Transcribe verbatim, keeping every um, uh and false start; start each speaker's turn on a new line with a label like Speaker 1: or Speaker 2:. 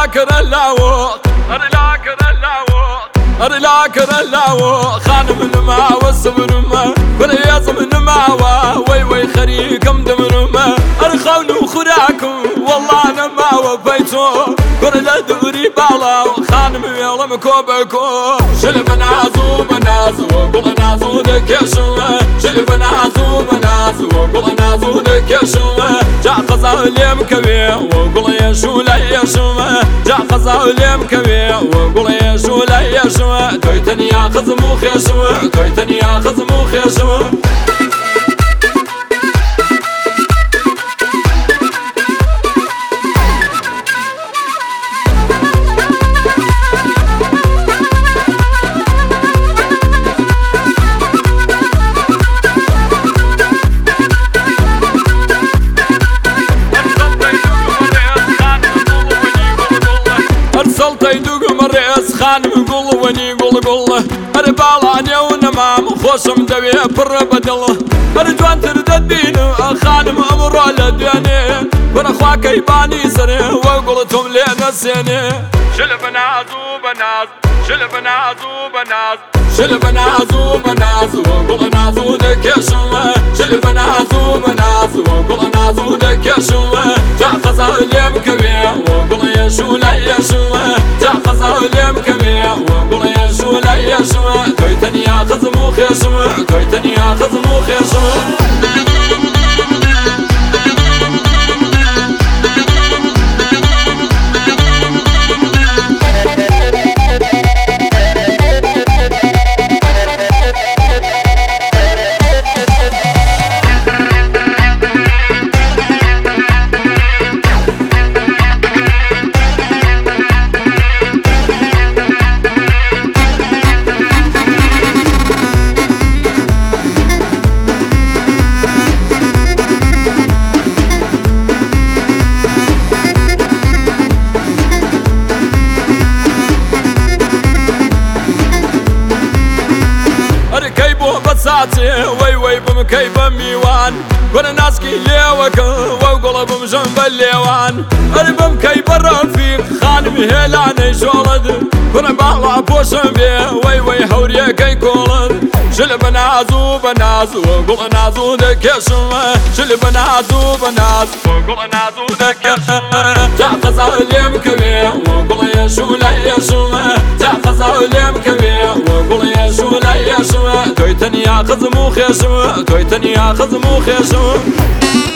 Speaker 1: كرلاو أرلا كرلاو أرلا كرلاو خانم نما والصبر ما ولا يصم نما وي وي خريكم دمر ما أرخون خراكم والله أنا ما وفيتو ولا دوري بالا خانم يلا مكوبكو شلب نازو بنازو قول نازو دكشو شلب نازو بنازو قول نازو دكشو جا قزا ليم كبي وقول يشو لا يشو جا قزا ليم كبي وقول يشو لا يشو تويتني يا خزمو خيشو تويتني يا خزمو خيشو خانم قول وني قول قول أربالاني ونمام خوشم دوي بر بدل أرجوان تردد بينو خانم أمر على ديني وانا خواك يباني سني وقولتهم لي نسيني شلب نازو بناز شلب نازو بناز شلب نازو بناز وقول نازو دكشو شلب نازو بناز وقول نازو دكشو جا خزا اليم كبير وقول يشو لا يشو جا خزا اليم كبير وقول يشو لا يشو تويتني يا خزمو خيشو تويتني يا خزمو خيشو وي وي بمكيب ميوان وانا ناسكي ليوك وقول بمجنب الليوان انا بمكيب الرفيق خانم هيلاني شولد وانا باغلا بوشن بيه وي وي هوريا كي كولد شل بنازو بنازو وقول نازو دكشو شل بنازو بنازو وقول نازو دكشو جا قزا اليم كبير وقول يشو لا يشو جا قزا اليم كبير وقول يشو لا يشو تويتني يا خزمو خيشو تويتني يا خزمو خيشو